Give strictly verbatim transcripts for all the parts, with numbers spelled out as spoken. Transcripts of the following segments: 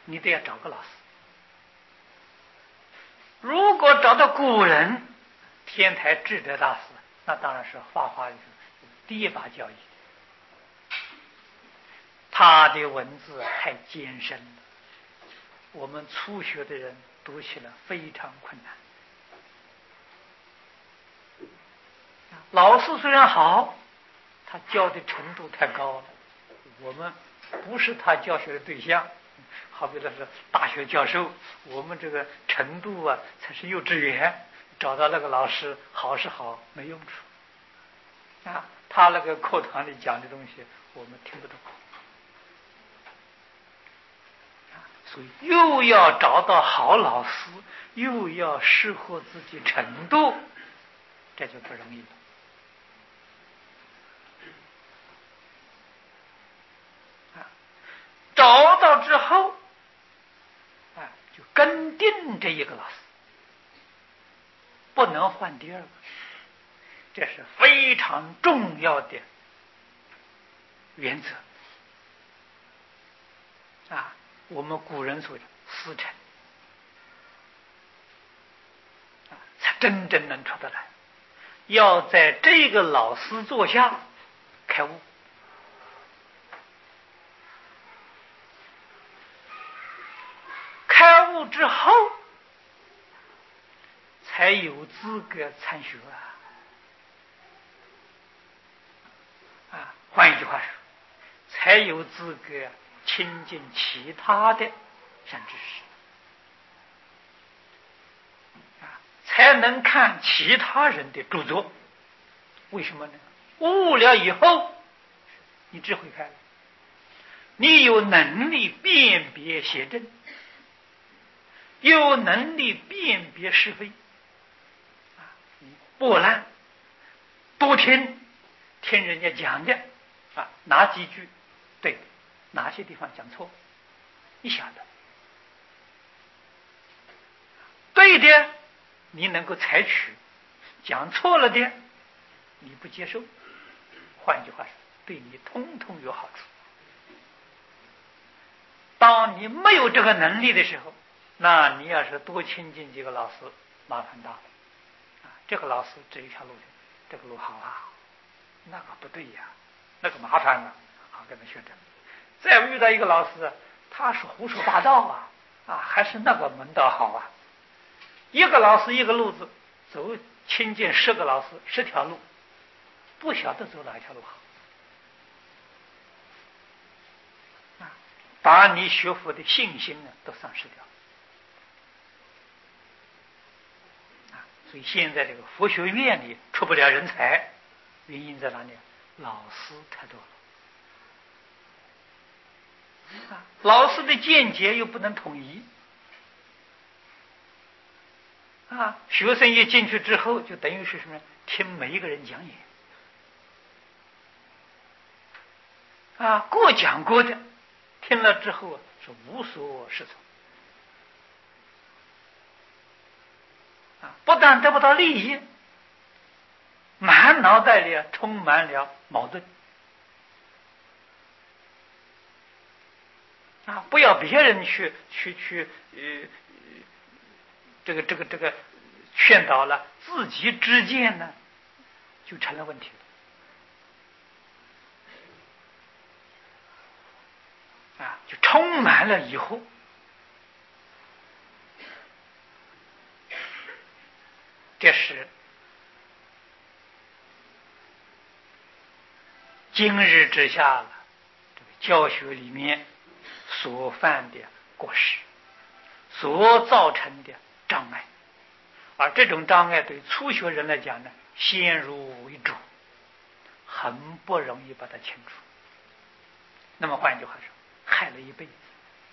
你得要找个老师。如果找到古人天台智德大师，那当然是画画的第一把交椅。他的文字太艰深了，我们初学的人读起来非常困难。老师虽然好，他教的程度太高了，我们不是他教学的对象。好比他是大学教授，我们这个程度啊才是幼稚园，找到那个老师好是好，没用处啊。他那个课堂里讲的东西我们听不懂，所以又要找到好老师，又要适合自己程度，这就不容易了。找到之后，啊，就跟定这一个老师，不能换第二个，这是非常重要的原则啊。我们古人所讲师承啊，才真正能出得来。要在这个老师座下开悟。开悟之后，才有资格参学啊！啊，换一句话说，才有资格亲近其他的善知识啊，才能看其他人的著作。为什么呢？悟了以后，你智慧开了，你有能力辨别邪正，有能力辨别是非，啊，你波澜多听听人家讲的啊，哪几句对，哪些地方讲错，你晓得对的，你能够采取；讲错了的，你不接受。换句话说，对你通通有好处。当你没有这个能力的时候，那你要是多亲近几个老师，麻烦大了啊！这个老师这一条路，这个路好啊，那个不对呀，那个麻烦了，好跟他学着。再遇到一个老师，他是胡说八道啊啊，还是那个门道好啊。一个老师一个路子走，亲近十个老师，十条路，不晓得走哪一条路好啊，把你学佛的信心呢都丧失掉。所以现在这个佛学院里出不了人才，原因在哪里？老师太多了，啊，老师的见解又不能统一，啊，学生一进去之后，就等于是什么？听每一个人讲演，啊，各讲各的，听了之后是无所适从。不但得不到利益，满脑袋里充满了矛盾啊！不要别人去去去呃，这个这个这个劝导了，自己之间呢就成了问题了啊！就充满了疑惑。这是今日之下了这个教学里面所犯的过失，所造成的障碍，而这种障碍对初学人来讲呢，先入为主，很不容易把它清除。那么换一句话说，害了一辈子。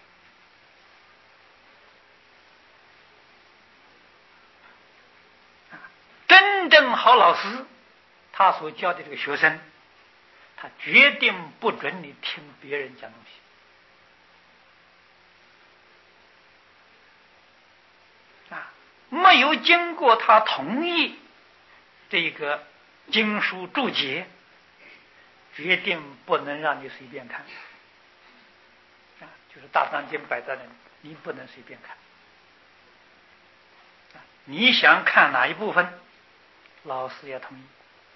真正好老师，他所教的这个学生，他决定不准你听别人讲东西啊，没有经过他同意这个经书注解，决定不能让你随便看啊。 就是大藏经摆在那里，你不能随便看。你想看哪一部分，老师也同意。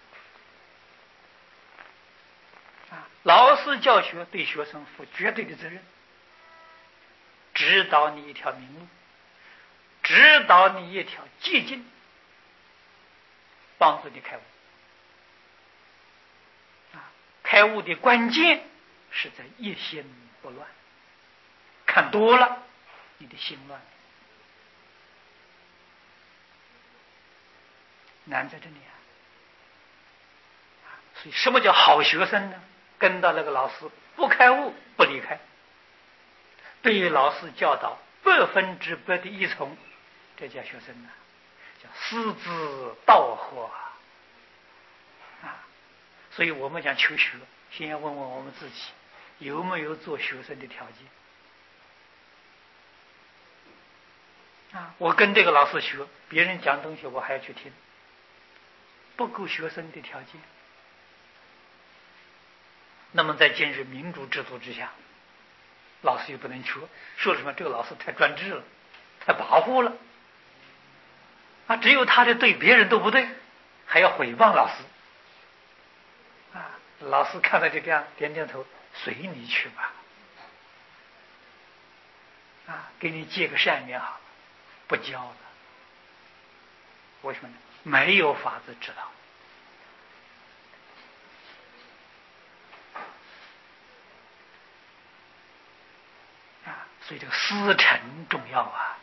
啊，老师教学对学生负绝对的责任，指导你一条明路，指导你一条捷径，帮助你开悟。啊，开悟的关键是在一心不乱，看多了，你的心乱，难在这里啊！所以，什么叫好学生呢？跟到那个老师，不开悟不离开，对于老师教导百分之百的依从，这叫学生呢，叫师之道合啊！所以我们讲求学，先要问问我们自己，有没有做学生的条件啊？我跟这个老师学，别人讲东西我还要去听，不够学生的条件。那么在今日民主制度之下，老师又不能缺，说什么这个老师太专制了，太跋扈了啊！只有他的对，别人都不对，还要诽谤老师啊！老师看到就这样点点头，随你去吧啊！给你结个善缘好了，不教了。为什么呢？没有法子知道。所以这个师承重要啊！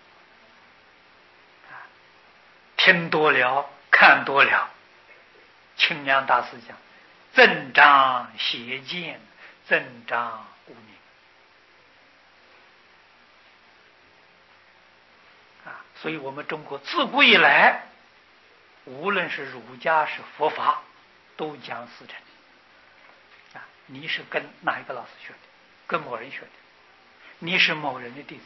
啊，听多了，看多了，清凉大师讲，增长邪见，增长污名啊！所以我们中国自古以来，无论是儒家是佛法，都讲师承啊。你是跟哪一个老师学的？跟某人学的。你是某人的弟子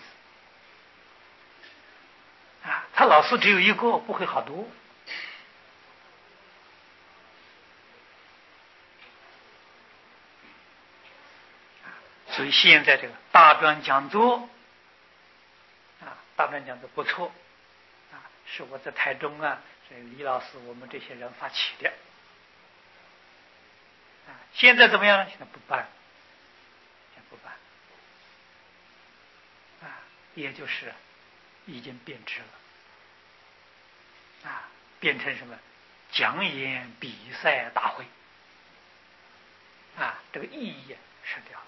啊，他老师只有一个，不会好多所以现在这个大专讲座啊，大专讲座不错啊，是我在台中啊，这李老师我们这些人发起的啊。现在怎么样呢？现在不办，现在不办。也就是已经变质了啊，变成什么讲演比赛大会啊，这个意义失掉了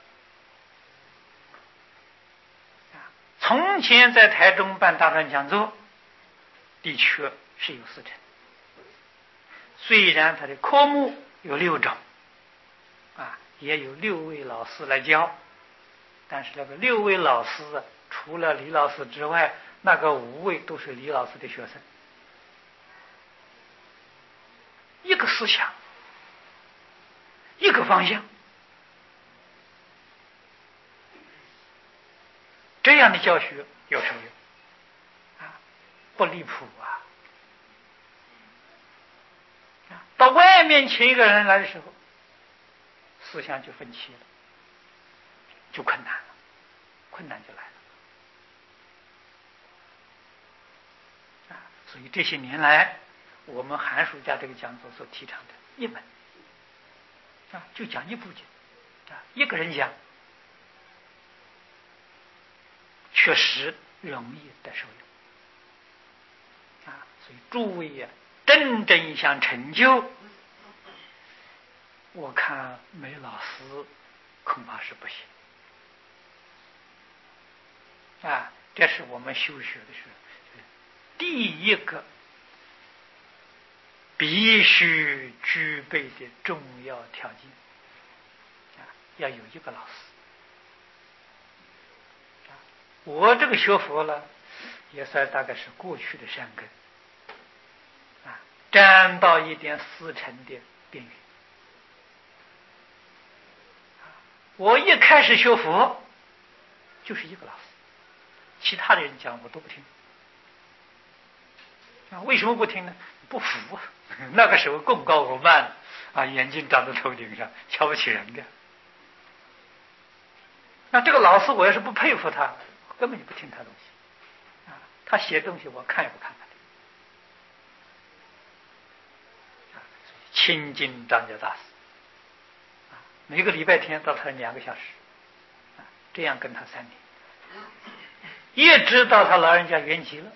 啊。从前在台中办大专讲座，的确是有师承，虽然它的科目有六种啊，也有六位老师来教，但是那个六位老师啊，除了李老师之外，那个五位都是李老师的学生，一个思想，一个方向，这样的教学有什么用啊？不离谱啊！到外面请一个人来的时候，思想就分歧了，就困难了，困难就来了。所以这些年来，我们寒暑假这个讲座所提倡的一门啊，就讲一部经啊，一个人讲，确实容易得受用啊。所以诸位呀、啊，真正想成就，我看没老师恐怕是不行啊。这是我们修学的时候第一个必须具备的重要条件啊，要有一个老师。我这个学佛了，也算大概是过去的善根啊，沾到一点师承的边缘。我一开始学佛就是一个老师，其他的人讲我都不听。啊，为什么不听呢？不服啊！那个时候功高我慢啊，眼睛长在头顶上，瞧不起人的那这个老师我要是不佩服他，根本就不听他东西啊。他写东西我看也不看他的。亲近张家大师，啊，每个礼拜天到他两个小时，啊，这样跟他三年，一直到他老人家圆寂了。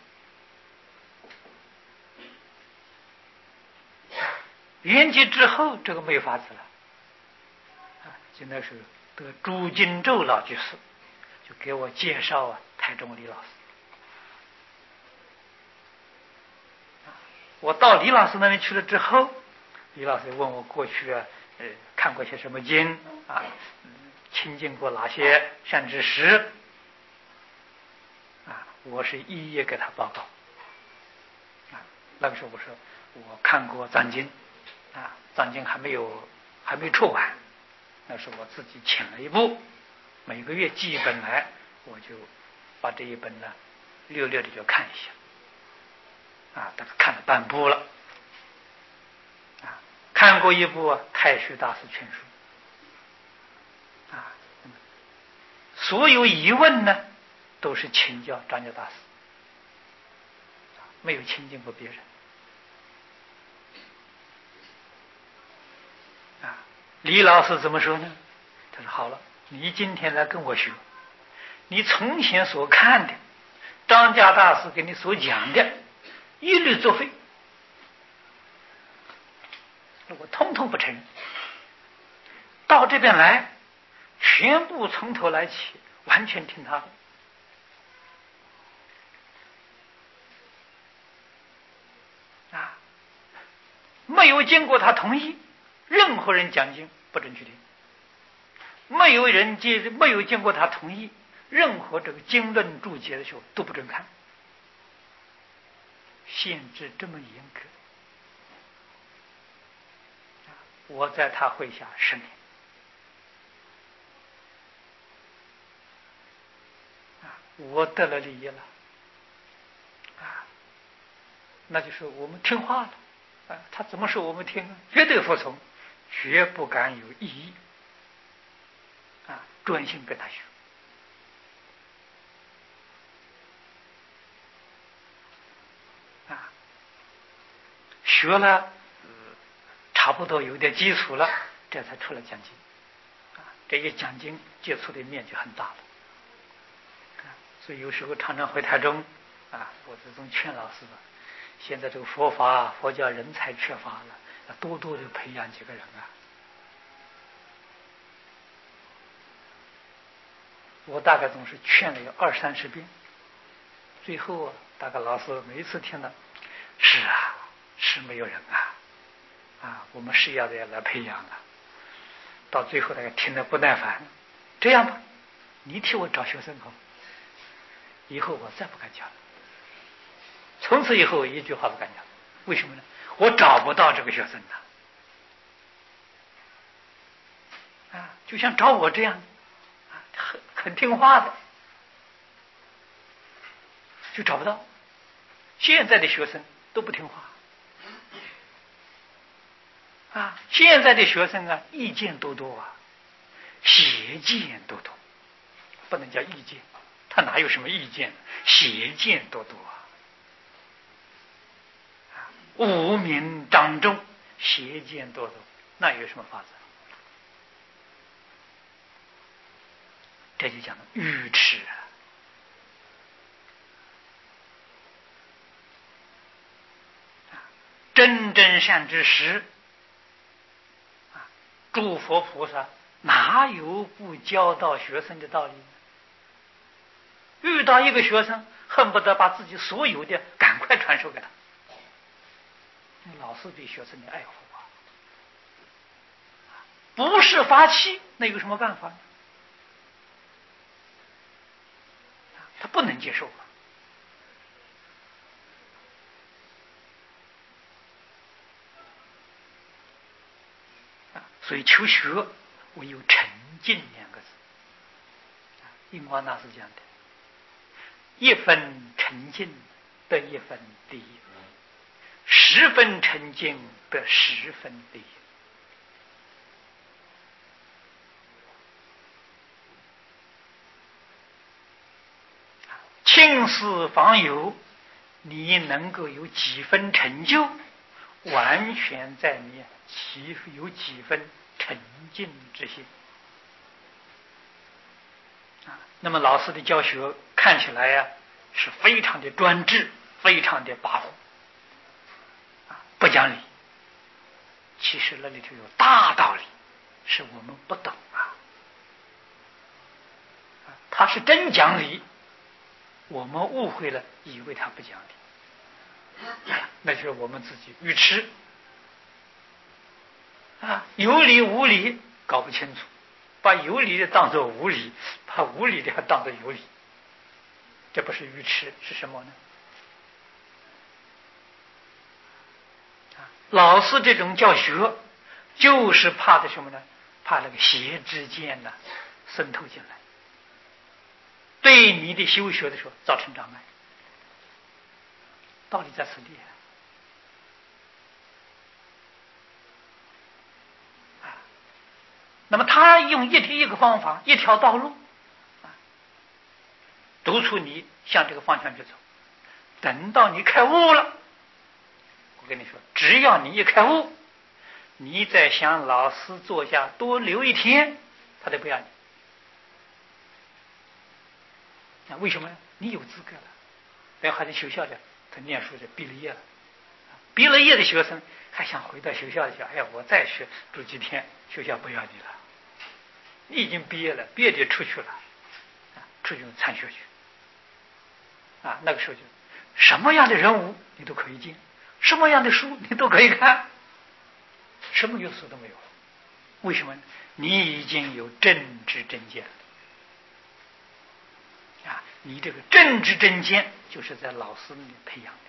圆寂之后，这个没有法子了，啊，就那时候得朱金洲老居士就给我介绍啊，台中李老师。我到李老师那边去了之后，李老师问我过去啊，呃，看过些什么经啊，亲近过哪些善知识啊，我是一一给他报告。啊，那个时候我说我看过藏经，啊，藏经还没有还没出完，那是我自己请了一部，每个月寄一本来，我就把这一本呢溜溜的就看一下，啊，大概看了半部了。看过一部《太虚大师全书》啊，所有疑问呢都是请教张家大师，没有亲近过别人啊。李老师怎么说呢？他说：“好了，你今天来跟我学，你从前所看的张家大师给你所讲的，一律作废。”我通通不承认，到这边来，全部从头来起，完全听他的。啊，没有经过他同意，任何人讲经不准去听；没有人接，没有经过他同意，任何这个经论注解的时候都不准看，限制这么严格。我在他会下十年，啊，我得了利益了，啊，那就是我们听话了，啊，他怎么说我们听，绝对服从，绝不敢有异议，啊，专心跟他学，啊，学了。差不多有点基础了，这才出来讲经，啊，这一讲经接触的面积很大了，啊，所以有时候常常回台中，啊，我这种劝老师吧，现在这个佛法佛教人才缺乏了，要多多的培养几个人啊。我大概总是劝了有二三十遍，最后啊，大概老师每一次听了，是啊，是没有人啊。啊，我们是要的来培养了，到最后大家听得不耐烦，这样吧，你替我找学生好，以后我再不敢教了。从此以后一句话不敢讲，为什么呢？我找不到这个学生的，啊，就像找我这样，啊，很很听话的，就找不到。现在的学生都不听话。啊，现在的学生啊，意见多多啊，邪见多多，不能叫意见，他哪有什么意见？邪见多多啊！啊，无名当众，邪见多多，那有什么法子？这就讲愚痴啊！真真善知识。诸佛菩萨哪有不教导学生的道理呢？遇到一个学生，恨不得把自己所有的赶快传授给他。老师对学生的爱护啊，不是发气，那有什么办法呢？他不能接受啊。所以求学唯有沉静两个字。印光大师讲的，一分沉静得一分利益，十分沉静得十分利益。 亲师访友，你能够有几分成就，完全在你其有几分沉静之心啊。那么老师的教学看起来呀、啊，是非常的专制，非常的跋扈啊，不讲理。其实那里头有大道理，是我们不懂啊。他是真讲理，我们误会了，以为他不讲理，那就是我们自己愚痴啊，有理无理搞不清楚，把有理的当作无理，把无理的还当作有理，这不是愚痴是什么呢？老师这种教学就是怕的什么呢？怕那个邪之见呢渗透进来，对你的修学的时候造成障碍。道理在此地啊。那么他用一一个方法，一条道路啊，督促你向这个方向去走。等到你开悟了，我跟你说，只要你一开悟，你再想老师坐下多留一天，他都不要你。那为什么呢？你有资格了。然后还在学校里，他念书就毕了业了，毕了业的学生还想回到学校里去，哎呀，我再学住几天，学校不要你了。你已经毕业了，毕业就出去了，出去参学去。啊，那个时候就什么样的人物你都可以见，什么样的书你都可以看，什么约束都没有。为什么呢？你已经有正知正见了。啊，你这个正知正见就是在老师里培养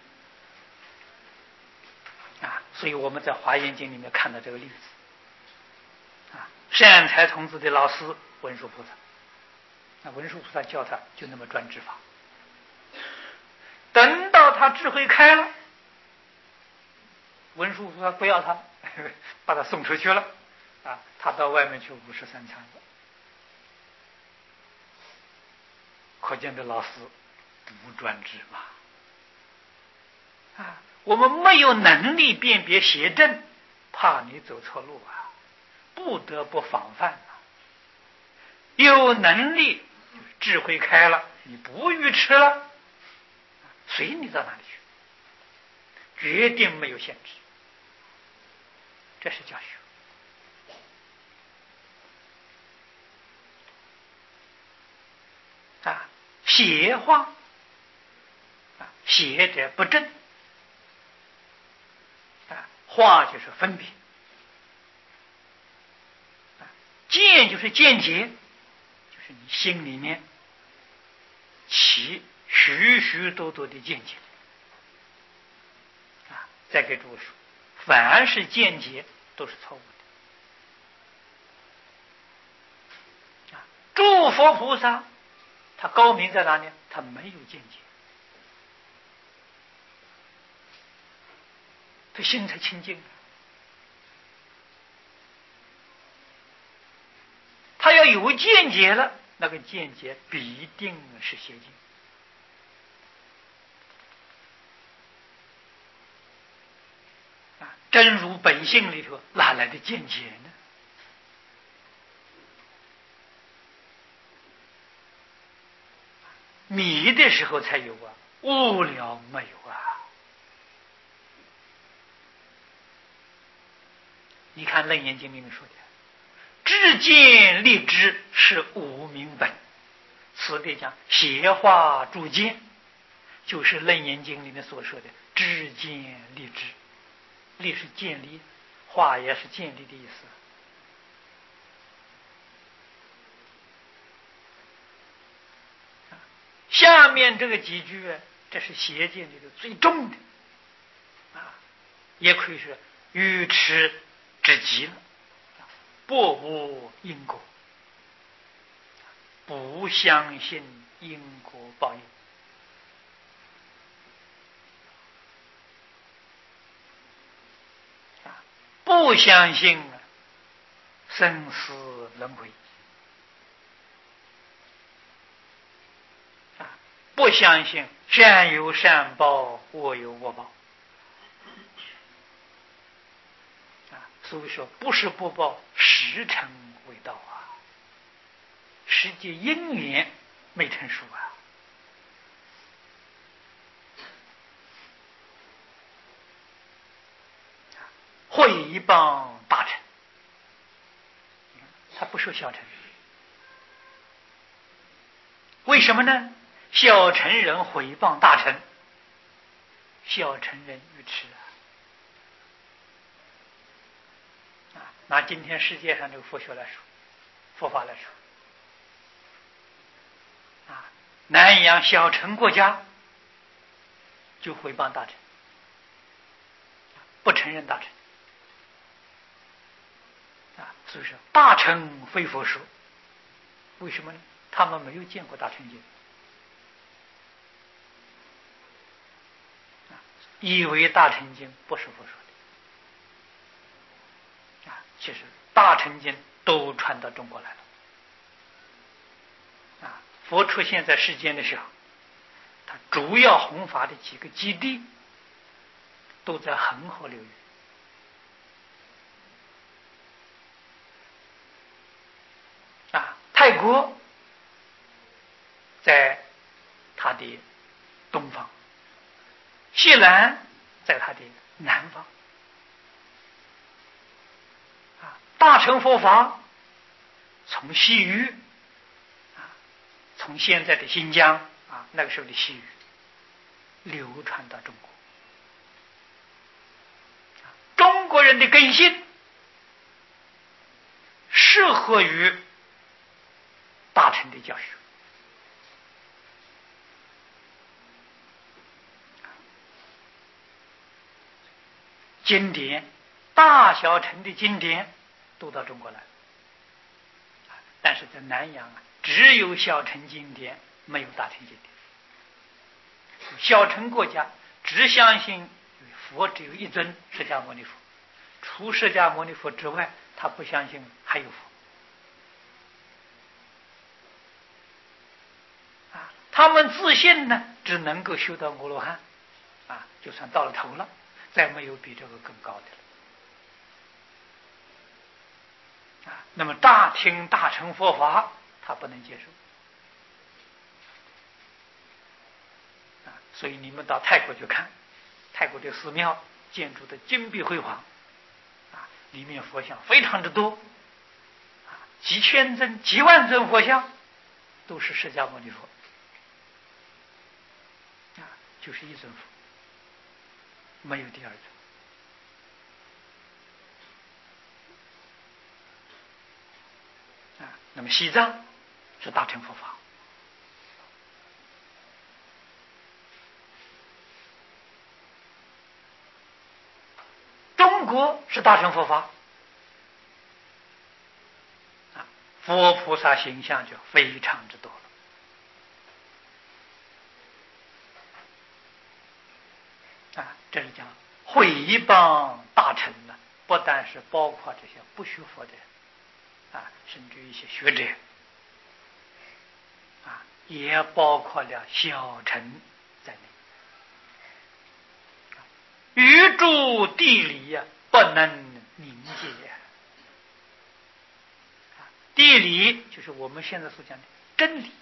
的啊，所以我们在《华严经》里面看到这个例子啊，善财童子的老师文殊菩萨，那文殊菩萨教他就那么专制法，等到他智慧开了，文殊菩萨不要他，把他送出去了啊，他到外面去五十三参了。可见这老师不专制嘛！啊，我们没有能力辨别邪正，怕你走错路啊，不得不防范啊。有能力，智慧开了，你不愚痴了，随你到哪里去，决定没有限制。这是教学。啊，邪化啊，邪者不正啊，化就是分别啊，见就是见解，就是你心里面起许许多多的见解啊。再给诸位说，凡是见解都是错误的啊。诸佛菩萨他高明在哪里？他没有见解，他心才清净。他要有见解了，那个见解必定是邪见啊！真如本性里头哪来的见解呢？迷的时候才有啊，悟了没有啊？你看《楞严经》里面说的，知见立知是无明本，此地讲邪化诸见，就是《楞严经》里面所说的知见立知，立是建立，化也是建立的意思。下面这个几句，这是邪见里的最重的啊，也可以说愚痴之极了。不无因果，不相信因果报应啊，不相信生死轮回啊，不不相信善有善报，恶有恶报啊。所以说，不是不报，时辰未到啊，实际因缘没成熟啊。毁谤大臣，他不说小臣，为什么呢？小臣人毁谤大臣，小臣人愚痴啊！啊，拿今天世界上这个佛学来说，佛法来说，啊，南洋小臣国家就毁谤大臣，不承认大臣。啊，所以说大乘非佛说，为什么呢？他们没有见过大乘经，啊，以为大乘经不是佛说的，啊，其实大乘经都传到中国来了，啊，佛出现在世间的时候，他主要弘法的几个基地都在恒河流域。啊，泰国在它的东方，西南在它的南方。啊，大乘佛法从西域，啊，从现在的新疆啊，那个时候的西域流传到中国。中国人的根性适合于大乘的教学，经典大小乘的经典都到中国来，但是在南洋啊，只有小乘经典，没有大乘经典。小乘国家只相信佛只有一尊释迦牟尼佛，除释迦牟尼佛之外，他不相信还有佛。他们自信呢，只能够修到阿罗汉，啊，就算到了头了，再没有比这个更高的了。啊，那么大听大乘佛法，他不能接受。啊，所以你们到泰国去看，泰国的寺庙建筑的金碧辉煌，啊，里面佛像非常的多，啊，几千尊、几万尊佛像，都是释迦牟尼佛。就是一尊佛，没有第二尊。啊，那么西藏是大乘佛法，中国是大乘佛法，啊，佛菩萨形象就非常之多了。啊，这是讲毁谤大乘呢，不但是包括这些不学佛的人，啊，甚至一些学者，啊，也包括了小乘在内。宇宙地理呀、啊，不能凝结。啊，地理就是我们现在所讲的真理。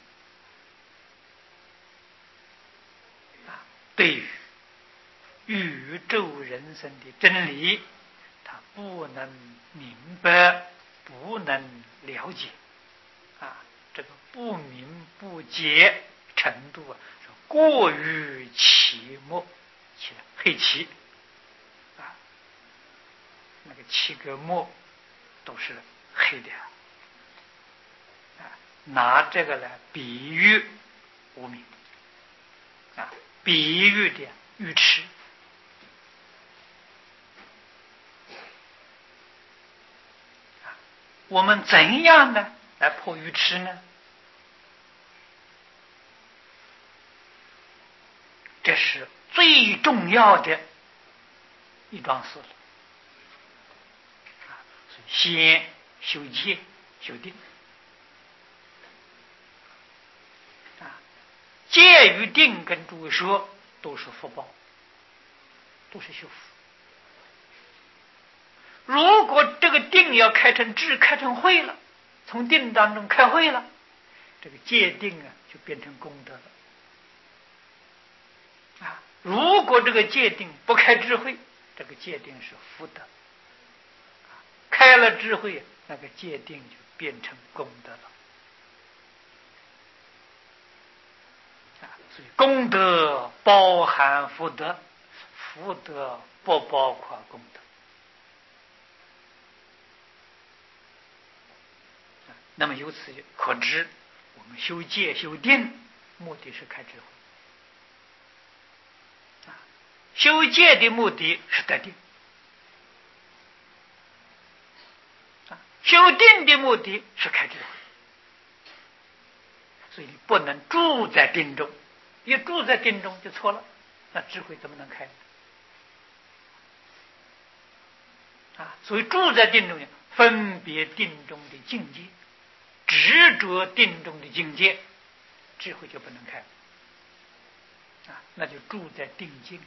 啊，对于宇宙人生的真理，他不能明白，不能了解，啊，这个不明不解程度啊，是过于奇墨，起黑漆，啊，那个七个墨都是黑的，啊，拿这个来比喻无明，啊，比喻的愚痴。我们怎样呢来破愚痴呢？这是最重要的一桩事了。啊，所以先修戒修定。啊，戒戒与定跟诸位说，都是福报，都是修福。如果这个定要开成智，开成慧了，从定当中开慧了，这个戒定啊就变成功德了。啊，如果这个戒定不开智慧，这个戒定是福德；开了智慧，那个戒定就变成功德了。啊，所以功德包含福德，福德不包括功德。那么由此可知，我们修戒修定，目的是开智慧。修戒的目的是得定，修定的目的是开智慧。所以不能住在定中，一住在定中就错了，那智慧怎么能开？啊，所以住在定中，分别定中的境界，执着定中的境界，智慧就不能开。啊，那就住在定境。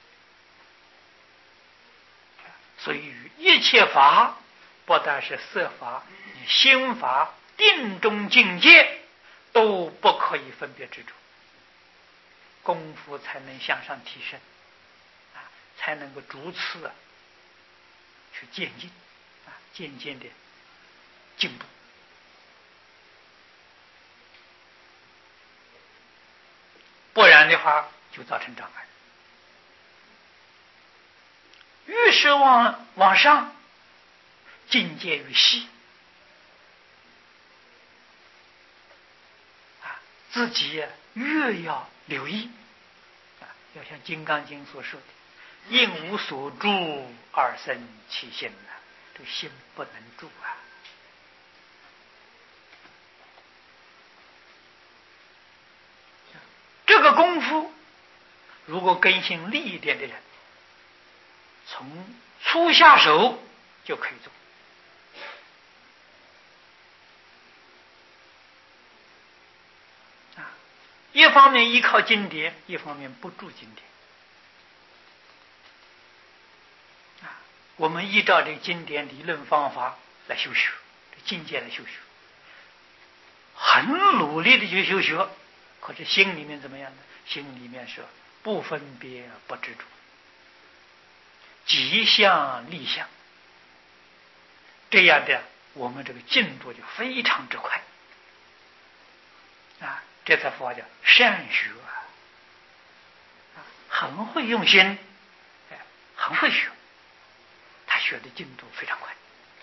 所以与一切法，不但是色法、心法、定中境界，都不可以分别执着，功夫才能向上提升，啊，才能够逐次啊去渐进，啊，渐渐的进步。不然的话，就造成障碍。越是往往上，境界越细，啊，自己呀越要留意，啊，要像《金刚经》所说的“应无所住而生其心”啊，这心不能住啊。这个功夫，如果根性利一点的人，从初下手就可以做。啊，一方面依靠经典，一方面不住经典。啊，我们依照这经典理论方法来修学，这境界来修学，很努力的去修学，可是心里面怎么样呢？心里面是不分别不执着，即相立相，这样的我们这个进度就非常之快啊！这才佛叫善学啊，很会用心，哎，很会学，他学的进度非常快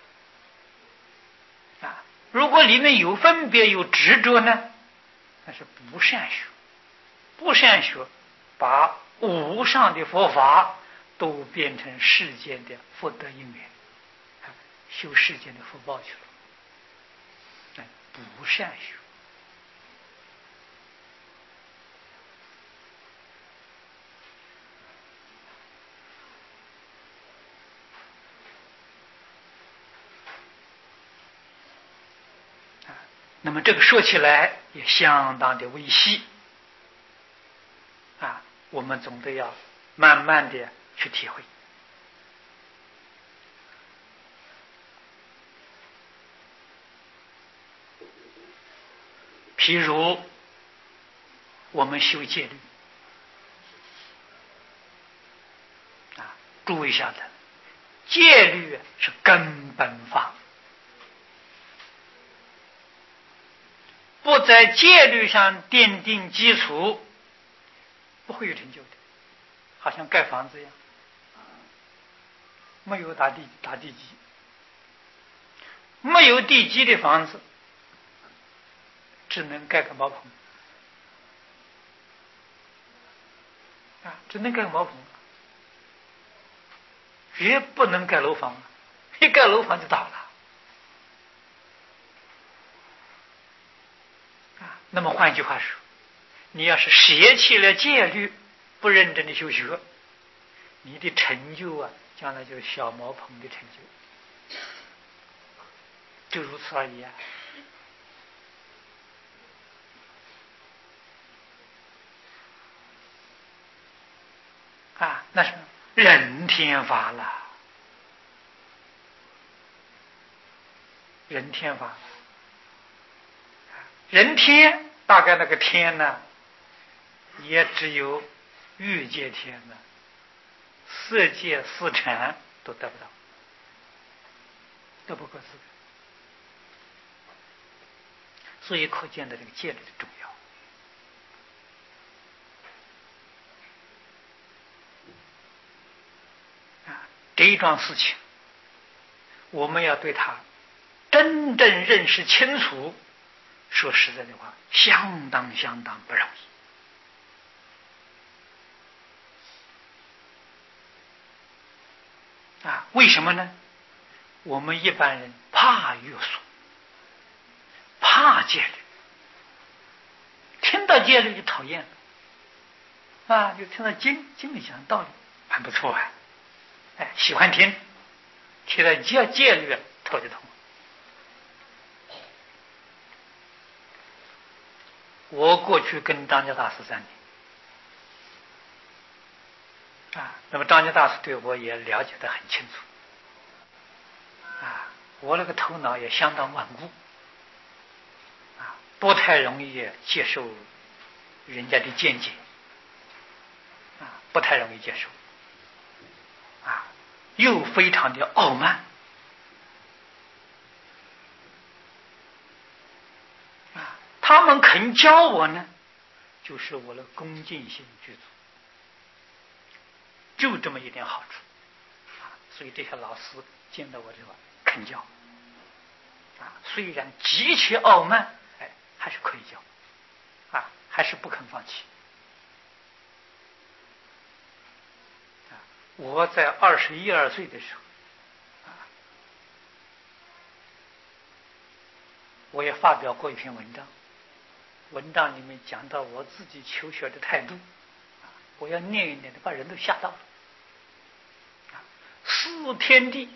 啊！如果里面有分别有执着呢，那是不善学，不善学，把无上的佛法都变成世间的福德因缘，修世间的福报去了，不善学。那么这个说起来也相当的微细啊，我们总得要慢慢的去体会。譬如我们修戒律啊，注意一下的，戒律是根本法，不在戒律上奠定基础，不会有成就的，好像盖房子一样，没有打地打地基，没有地基的房子，只能盖个茅棚啊，只能盖个茅棚，也不能盖楼房，一盖楼房就倒了啊。那么换句话说，你要是舍弃了戒律，不认真的修学，你的成就啊，将来就是小茅棚的成就，就如此而已啊。 啊，那是人天法了，人天法了。人天大概那个天呢，也只有欲界天呢，色界四禅都得不到，都不够资格。所以可见的这个戒律的重要啊！这一桩事情，我们要对它真正认识清楚，说实在的话，相当相当不容易啊！为什么呢？我们一般人怕约束，怕戒律，听到戒律就讨厌了啊！就听到经经里讲道理还不错啊，哎，喜欢听，听到戒戒律头就痛。我过去跟张家大师三年啊，那么张家大师对我也了解得很清楚啊，我那个头脑也相当顽固啊，不太容易接受人家的见解啊，不太容易接受啊，又非常的傲慢啊，他们肯教我呢，就是我的恭敬心具足，就这么一点好处啊，所以这些老师见到我之后肯教啊，虽然极其傲慢，哎，还是可以教啊，还是不肯放弃啊。我在二十一二岁的时候啊，我也发表过一篇文章，文章里面讲到我自己求学的态度啊，我要念一念的，把人都吓到了啊。四天地，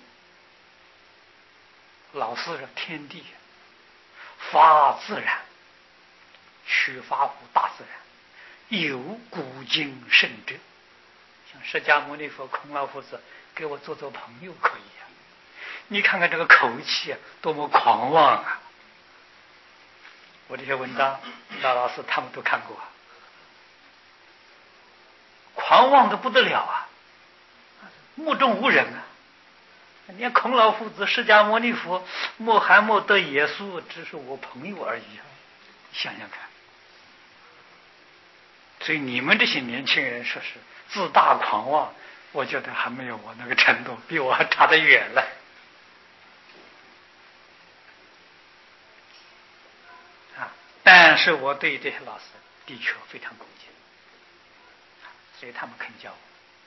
老师说天地法自然，取法乎大自然，有古今圣者。像释迦牟尼佛、孔老夫子给我做做朋友可以啊，你看看这个口气啊，多么狂妄啊！我这些文章老老师他们都看过啊，狂妄的不得了啊，目中无人啊！连孔老夫子、释迦牟尼佛、穆罕默德、耶稣只是我朋友而已啊！想想看，所以你们这些年轻人说是自大狂妄，我觉得还没有我那个程度，比我还差得远了啊！但是我对这些老师的确非常恭敬，所以他们肯教我。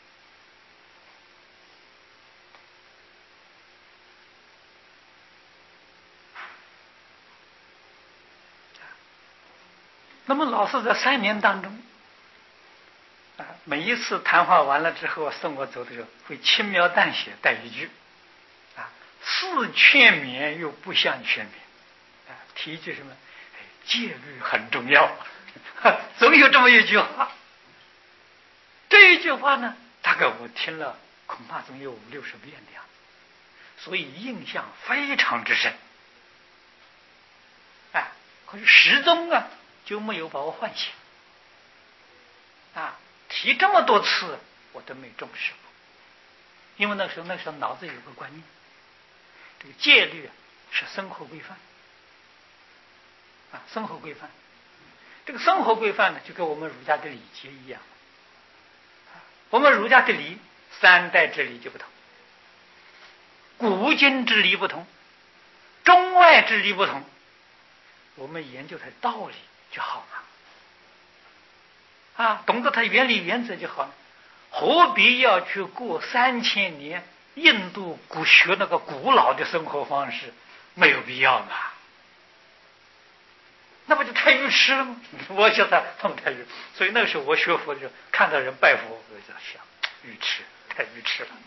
那么老师在三年当中啊，每一次谈话完了之后送我走的时候，会轻描淡写带一句啊，似劝勉又不像劝勉啊，提一句什么戒律很重要，总有这么一句话。这一句话呢，大概我听了恐怕总有五六十遍的样子，所以印象非常之深。哎，可是始终啊就没有把我唤醒啊，提这么多次我都没重视过，因为那时候那时候脑子有个观念，这个戒律是生活规范啊，生活规范。这个生活规范呢，就跟我们儒家的礼节一样。我们儒家的礼，三代之礼就不同，古今之礼不同，中外之礼不同，我们研究它的道理就好了啊，懂得它原理原则就好了，何必要去过三千年印度古学那个古老的生活方式？没有必要嘛，那不就太愚痴了吗？我晓得他们太愚痴，所以那个时候我学佛的时候，看到人拜佛，我就在想，愚痴，太愚痴了。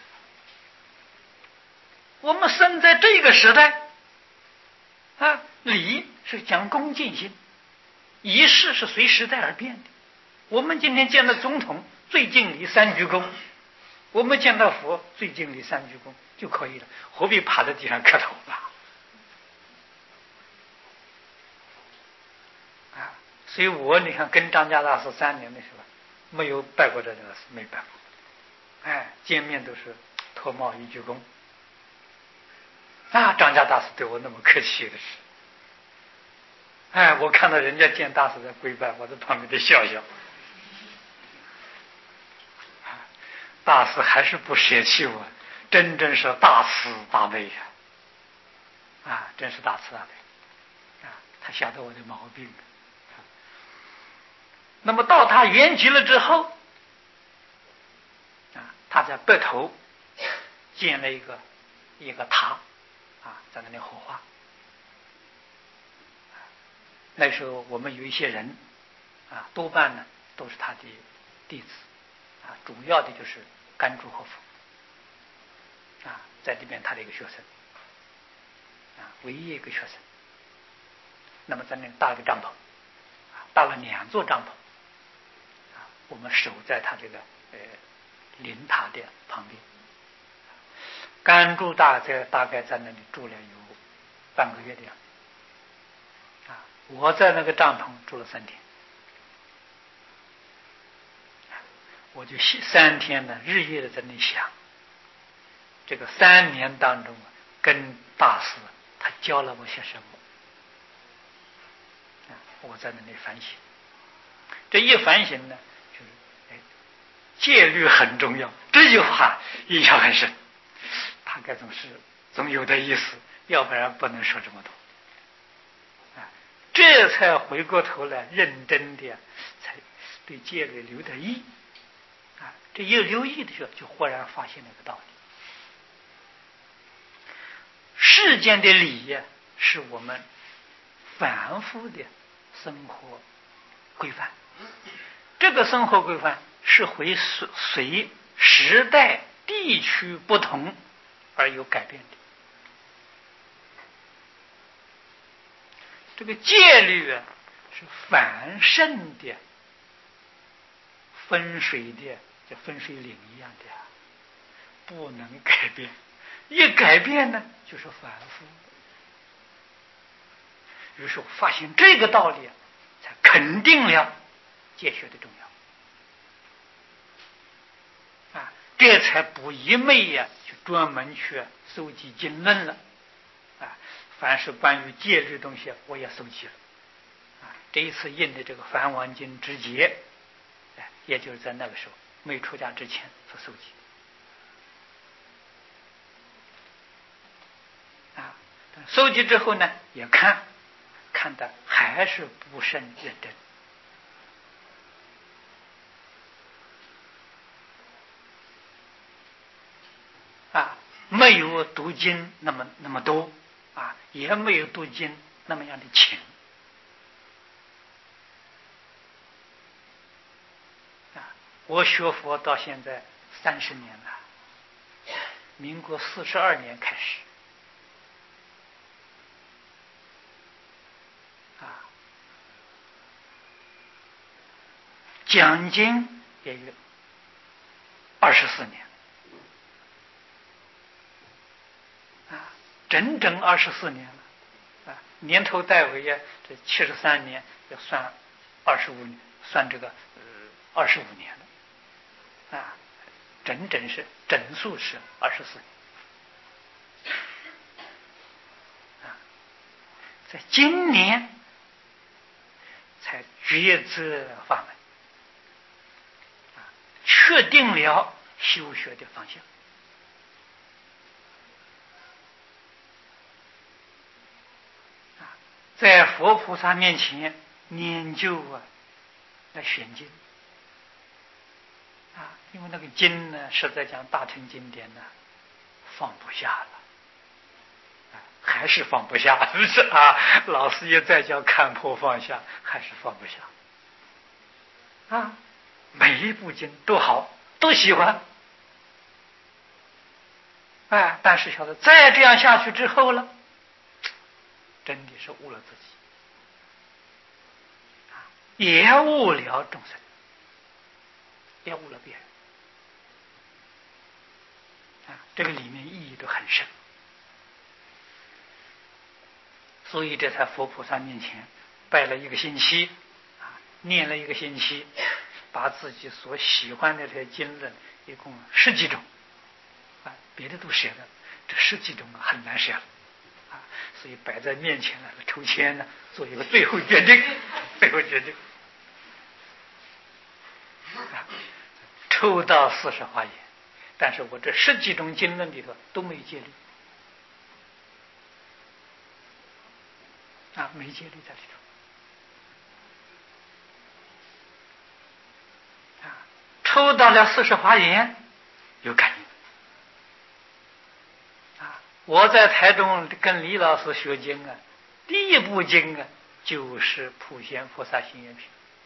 我们生在这个时代啊，礼是讲恭敬心，仪式是随时代而变的。我们今天见了总统， 最敬礼三鞠躬。我们见到佛最敬礼三鞠躬就可以了，何必趴在地上磕头呢？啊，所以我你看跟张家大师三年的时候，没有拜过张家大师，没拜过。哎，见面都是脱帽一鞠躬。啊，张家大师对我那么客气的是，哎，我看到人家见大师在跪拜，我在旁边的笑笑。大师还是不舍弃我，真正是大慈大悲呀！啊，真是大慈大悲啊！他晓得我的毛病。那么到他圆寂了之后，啊，他在北头建了一个一个塔，啊，在那里火化。那时候我们有一些人，啊，多半呢都是他的弟子。啊，主要的就是甘珠和佛啊，在这边他的一个学生啊，唯一一个学生。那么在那搭一个帐篷，啊，搭了两座帐篷啊，我们守在他这个呃灵塔的旁边。甘珠大在大概在那里住了有半个月的样子啊，我在那个帐篷住了三天。我就三天呢，日夜的在那想，这个三年当中，跟大师他教了我些什么？啊，我在那里反省。这一反省呢，就是哎，戒律很重要。这句话印象很深，大概总是总有点意思，要不然不能说这么多。啊，这才回过头来认真的，才对戒律留点意。啊，这一留意的时候，就忽然发现了个道理：世间的理呀，是我们反复的生活规范。这个生活规范是会随时代、地区不同而有改变的。这个戒律啊，是繁盛的、分水的。这分水岭一样的，不能改变，一改变呢就是反复。于是我发现这个道理，才肯定了戒学的重要啊！这才不一昧呀，去专门去搜集经论了啊！凡是关于戒律东西，我也搜集了啊！这一次印的这个《梵王经之节》，哎，也就是在那个时候。没出家之前所收集啊，收集之后呢，也看看的还是不甚认真啊，没有读经那么那么多啊，也没有读经那么样的勤。我学佛到现在三十年了，民国四十二年开始，啊，讲经也有二十四年，啊，整整二十四年了，啊，年头带尾呀，这七十三年要算二十五年，算这个呃二十五年了。啊，整整是整数是二十四年啊，在今年才抉择法门啊，确定了修学的方向啊，在佛菩萨面前念旧啊，来选经。啊，因为那个经呢，实在讲大乘经典呢，放不下了，啊，还是放不下，是不是啊？老师也在讲看破放下，还是放不下，啊，每一部经都好，都喜欢，哎，但是晓得再这样下去之后了，真的是误了自己，啊，也误了众生。 要误了别人啊，这个里面意义都很深。所以这才佛菩萨面前拜了一个星期啊，念了一个星期，把自己所喜欢的这些经论一共十几种啊，别的都舍了，这十几种很难舍了啊，所以摆在面前了，抽签呢，做一个最后决定，最后决定啊，抽到四十华严，但是我这十几种经论里头都没戒律啊，没戒律在里头啊，抽到了四十华严，有感应啊！我在台中跟李老师学经啊，第一部经啊就是《普贤菩萨行愿品》，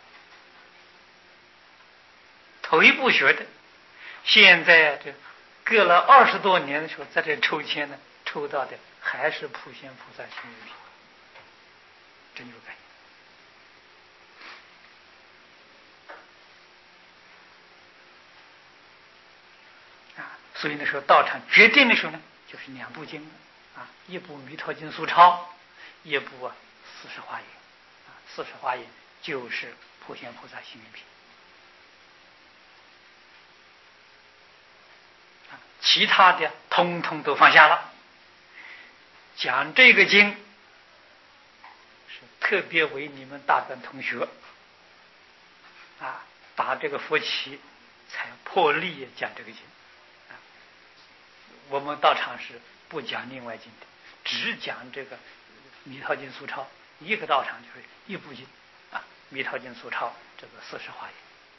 头一部学的。现在这隔了二十多年的时候，在这抽签呢，抽到的还是《普贤菩萨行愿品》，真有感应啊！所以那时候道场决定的时候呢，就是两部经啊，一部《弥陀经疏钞》，一部啊《四十华严》啊，《四十华严》就是《普贤菩萨行愿品》啊，其他的通通都放下了。讲这个经是特别为你们大专同学啊打这个佛旗，才破例讲这个经啊。我们道场是不讲另外经的，只讲这个《弥陀经疏钞》，一个道场就是一部经啊，《弥陀经疏钞》这个四十华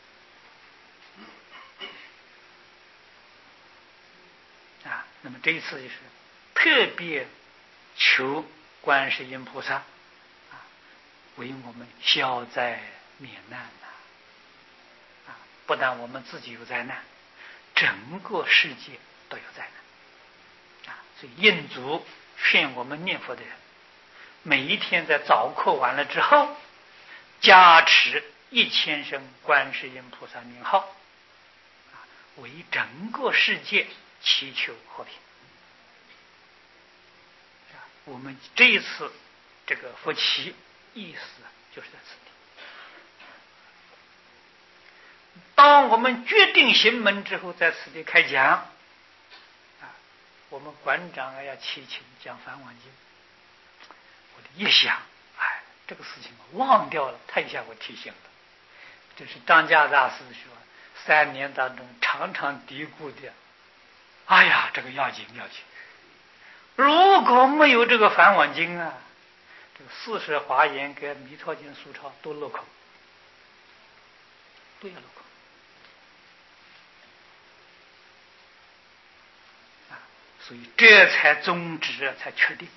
严啊。那么这一次就是特别求观世音菩萨啊，为我们消灾免难呐啊！不但我们自己有灾难，整个世界都有灾难啊！所以印祖劝我们念佛的人，每一天在早课完了之后，加持一千声观世音菩萨名号啊，为整个世界祈求和平。我们这一次这个佛旗意思就是在此地。当我们决定行门之后，在此地开讲啊，我们馆长啊要祈请讲《梵网经》，我一想，哎，这个事情我忘掉了，他一下我提醒了。这是张家大师说三年当中常常嘀咕的，哎呀，这个要紧要紧。如果没有这个《梵网经》啊，这个四十华严跟《弥陀经疏钞》都落空，都要落空啊！所以这才宗旨才确定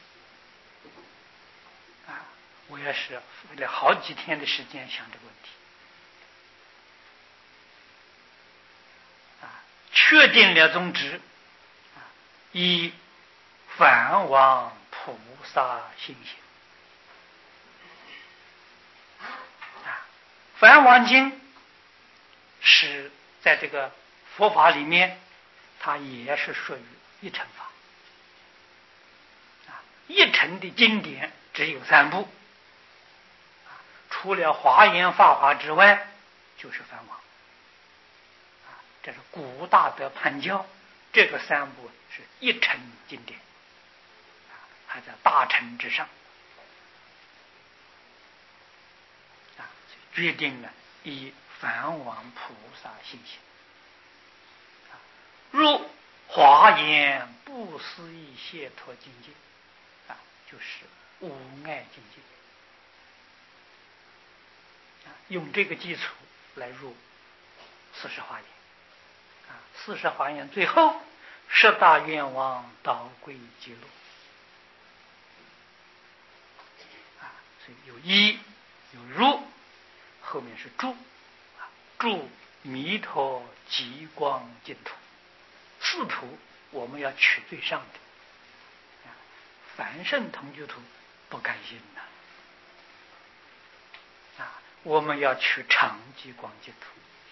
啊！我也是费了好几天的时间想这个问题啊，确定了宗旨啊，一梵往菩萨心行啊，梵网经是在这个佛法里面，它也是属于一乘法啊。一乘的经典只有三部啊，除了华严法华之外，就是梵网啊。这是古大德判教，这个三部是一乘经典。还在大乘之上啊，决定了以梵往菩萨心行啊，入华严不思议解脱境界啊，就是无碍境界啊，用这个基础来入四十华严啊，四十华严最后十大愿望导归极乐。有一有入，后面是住住弥陀极光净土，四土我们要取最上的，凡圣同居土不甘心呐啊，我们要取常极光净土